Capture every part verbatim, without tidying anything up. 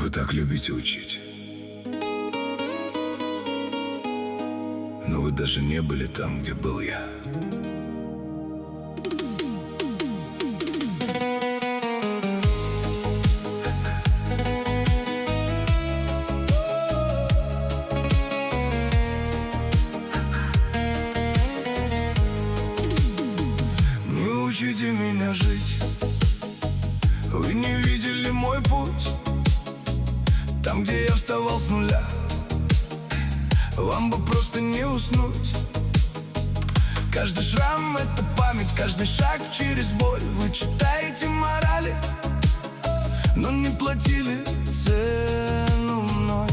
Вы так любите учить. Но вы даже не были там, где был я. Не учите меня жить. Вы не видели мой путь, там, где я вставал с нуля. Вам бы просто не уснуть. Каждый шрам — это память, каждый шаг через боль. Вы читаете морали, но не платили цену мной.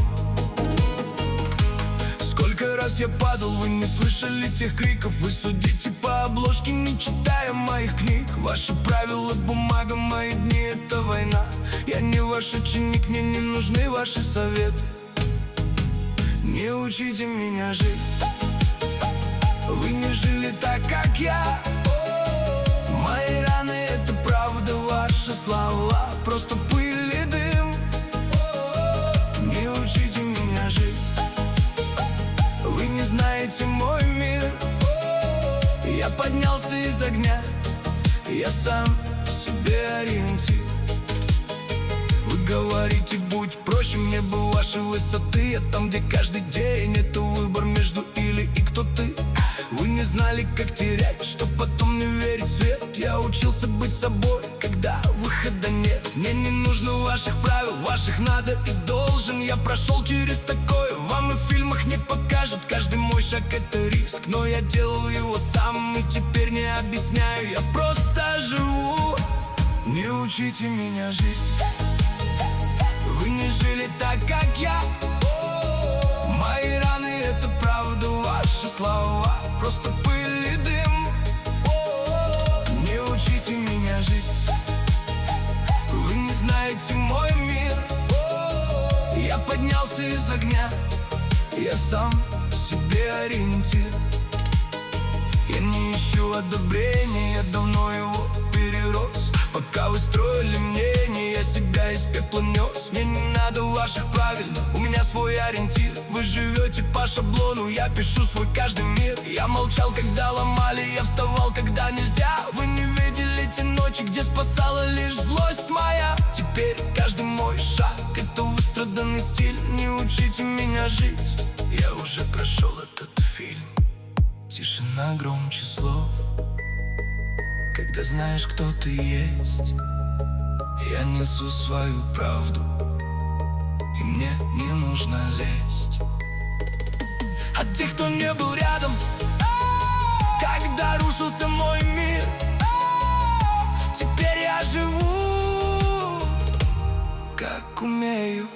Сколько раз я падал, вы не слышали тех криков. Вы судите по обложке, не читая моих книг. Ваши правила — бумага, мои дни — это война. Я не ваш ученик, мне не нужны ваши советы. Не учите меня жить. Вы не жили так, как я. Мои раны — это правда, ваши слова — просто пыль и дым. Не учите меня жить. Вы не знаете мой мир. Я поднялся из огня, я сам себе ориентир. Вы говорите, будь проще, мне бы вашей высоты. Я там, где каждый день это выбор между или и кто ты. Вы не знали, как терять, чтоб потом не верить в свет. Я учился быть собой, когда выхода нет. Мне не нужно ваших правил, ваших надо и должен. Я прошел через такое, вам и в фильмах не покажут. Каждый мой шаг — это риск, но я делал его сам. И теперь не объясняю, я просто живу. Не учите меня жить. Вы не жили так, как я. Мои раны — это правда, ваши слова — просто пыль и дым. Не учите меня жить. Вы не знаете мой мир. Я поднялся из огня, я сам себе ориентир. Я не ищу одобрения, я давно его перерос. Пока вы строили мнение, я себя из пепла нес. Мне не надо ваших правил, у меня свой ориентир. Вы живете по шаблону, я пишу свой каждый мир. Я молчал, когда ломали, я вставал, когда нельзя. Вы не видели те ночи, где спасала лишь злость моя. Теперь каждый мой шаг — это выстраданный стиль. Не учите меня жить. Я уже прошел этот фильм. Тишина громче слов, когда знаешь, кто ты есть. Я несу свою правду, и мне не нужно лезть. От тех, кто не был рядом, когда рушился мой мир. Теперь я живу, как умею.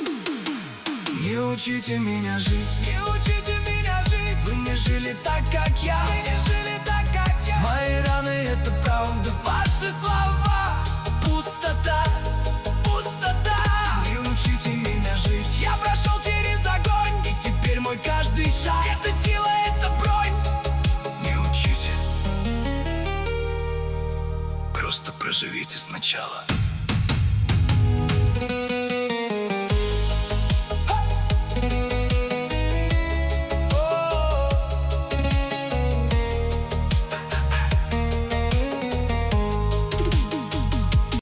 Не учите меня жить. Не учите меня жить. Вы не жили так, как я. Вы не жили так, как я. Мои раны — это правда, ваши слова — пустота, пустота. Не учите меня жить. Я прошел через огонь, и теперь мой каждый шаг — это сила, это бронь. Не учите. Просто проживите сначала.